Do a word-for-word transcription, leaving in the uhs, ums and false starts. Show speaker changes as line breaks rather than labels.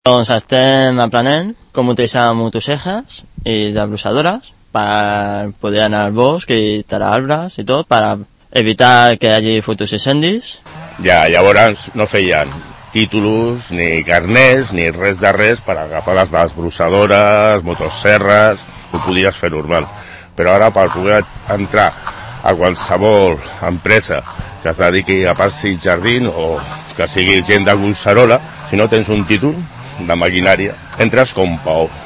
Doncs estem aprenent com utilitzar motosserres i desbrossadores per poder anar al bosc i tallar arbres i tot, per evitar que hi hagi futurs incendis.
Ja, llavors no feien títols, ni carners, ni res de res per agafar les desbrossadores, motosserres, ho podies fer normal. Però ara per poder entrar a qualsevol empresa que es dediqui a parcs i jardins o que sigui gent de Collserola, si no tens un títol de maquinària, entres com Pau.